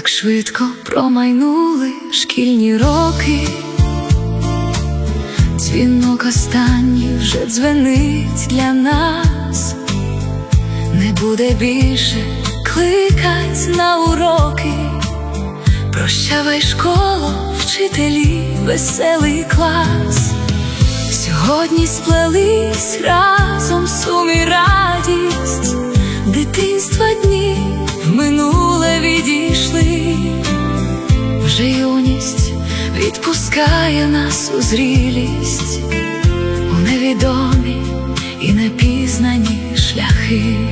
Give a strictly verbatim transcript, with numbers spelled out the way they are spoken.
Так швидко промайнули шкільні роки, дзвінок останній вже дзвенить для нас. Не буде більше кликать на уроки. Прощавай, школо, вчителі, веселий клас. Сьогодні сплелись разом сум і радість, дитинства дні в минуле відійшли. Вже юність відпускає нас у зрілість, у невідомі і непізнані шляхи.